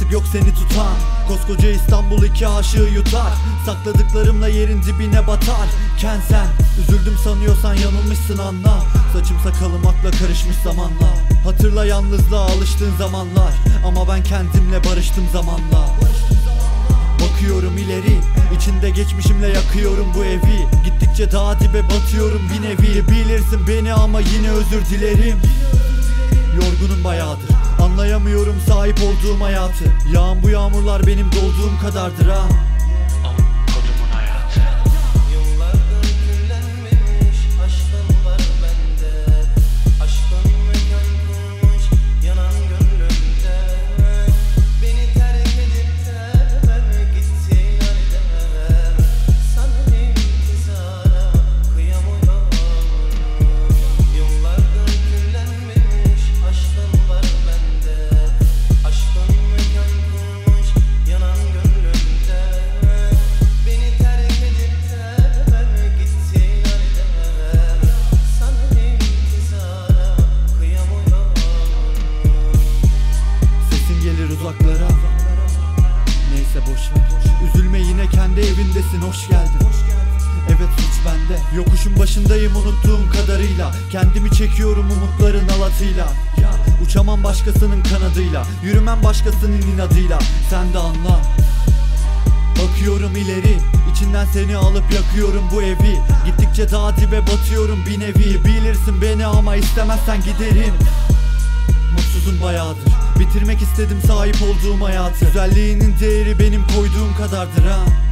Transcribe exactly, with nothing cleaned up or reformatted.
nasip yok seni tutan. Koskoca İstanbul iki aşığı yutar. Sakladıklarımla yerin dibine batar. Ken sen üzüldüm sanıyorsan yanılmışsın anla. Saçım sakalım akla karışmış zamanla. Hatırla yalnızlığa alıştığın zamanlar. Ama ben kendimle barıştım zamanla. Bakıyorum ileri, içinde geçmişimle yakıyorum bu evi. Gittikçe daha dibe batıyorum bir nevi. Bilirsin beni ama yine özür dilerim. Yorgunum bayağıdır, anlayamıyorum sahip olduğum hayatı. Yağan bu yağmurlar benim dolduğum kadardır ha. Kodumun hayatı. Yıllardır küllenmemiş aşkın var bende. Aşkın mekan kurmuş yanan gönlümde. Beni terk edip de gittin halde. Sana intizara kıyamıyorum. Yıllardır küllenmemiş aşkın var bende. Aşkın mekan kurmuş yanan gönlümde. Beni terk edip de gittin halde. Sana intizara kıyamıyorum. Sesin gelir uzaklara, neyse boşver. Üzülme yine kendi evindesin, hoş geldin. Evet suç bende, yokuşun başındayım unuttuğum kadarıyla. Kendimi çekiyorum umutların alatıyla. Uçamam başkasının kanadıyla, yürümem başkasının inadıyla. Sen de anla. Bakıyorum ileri, içinden seni alıp yakıyorum bu evi. Gittikçe daha dibe batıyorum bir nevi. Bilirsin beni ama istemezsen giderim. Mutsuzum bayağıdır, bitirmek istedim sahip olduğum hayatı. Güzelliğinin değeri benim koyduğum kadardır ha.